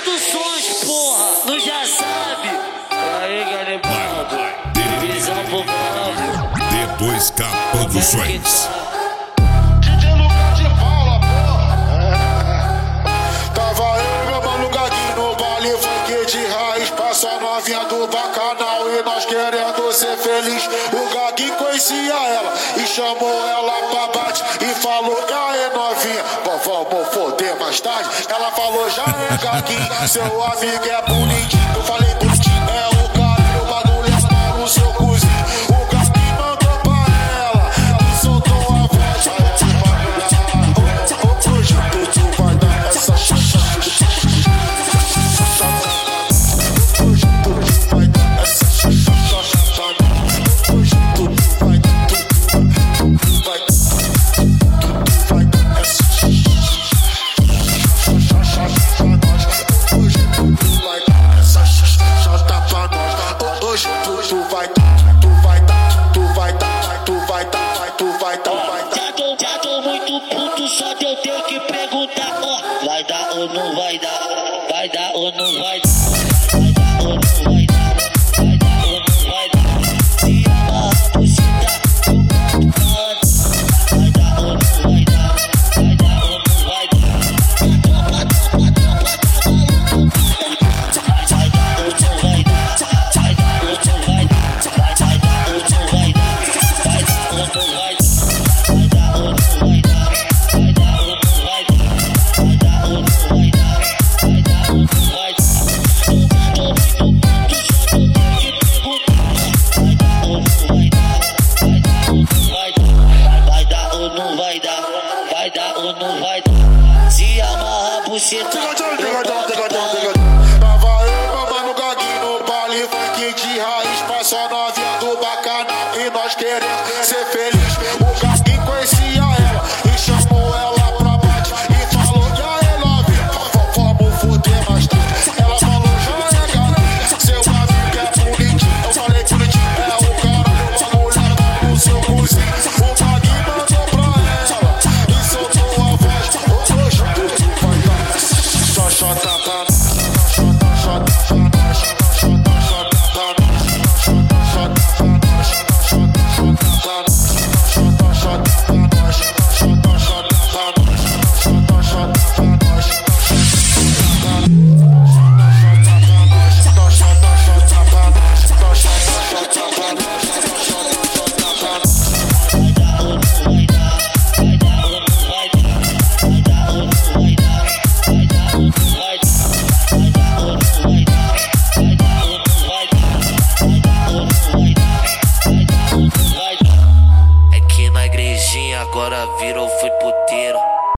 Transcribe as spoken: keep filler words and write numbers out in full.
Produções, porra, não já sabe. Aí, galera, divisão pro Flávio. D dois K Produções. D J Lucas de Paula, porra. É. Tava eu, meu mano Gaguinho no baile funk de raiz. Passa a novinha do bacanal e nós querendo ser feliz. O Gaguinho conhecia ela e chamou ela pra bate e falou: e aí, novinha, bom, vamos foder mais tarde. Ela falou: já é Gaguinho, seu amigo é bonitinho. Eu falei: bonitinho é o cara, o bagulho é mal no seu cozinho. O Gaguinho mandou pra ela e soltou a voz. Hoje tu vai dar essa xixi. Hoje tu vai dar essa xixi. Hoje tu vai dar, tu vai, tu vai dar essa xixi. Hoje tu vai dar essa xixi pra nós. Hoje tu vai, tu vai dar, tu vai dar, tu vai dar, tu vai dar, vai dar. Já tô, já tô muito puto, só de eu ter que perguntar, ó. Vai dar ou não vai dar? Vai dar ou não vai dar? Vai dar ou não vai dar? Vai dar ou não vai dar? Se amarra a buceta, eu boto pra andar. Vai dar ou não vai dar? Vai dar ou não vai dar? A tropa, a tropa, a tropa tá maluca. Vai dar ou não vai dar? Vai dar ou não vai dar? Vai dar ou não vai dar? Vai dar ou não vai dar? Vai dar ou não vai dar? Vai dar ou não vai dar? Vai dar ou não vai dar? Vai dar ou não vai dar? Tô muito puto, só tô tendo que perguntar. Vai dar ou não vai dar? Vai dar ou não vai dar? Vai dar ou não vai dar? Vai dar ou não vai dar? Se amarra a buceta. Tava eu, meu mano Gaguinho no baile funk de raiz. Passa a novinha do bacanal e nós queremos ser feliz. O Gaguinho conhecia ela e chamou ela pra bate e falou: e aí, novinha, vamos foder mais tarde. Ela falou: já é Gaguinho, seu amigo é bonitinho. Eu falei: bonitinho é o cara, uma mulher tá no seu cozinho. O Gaguinho mandou pra ela e soltou a voz. Hoje tu vai dar só chota pra nós. É que na igrejinha agora virou foi puteiro.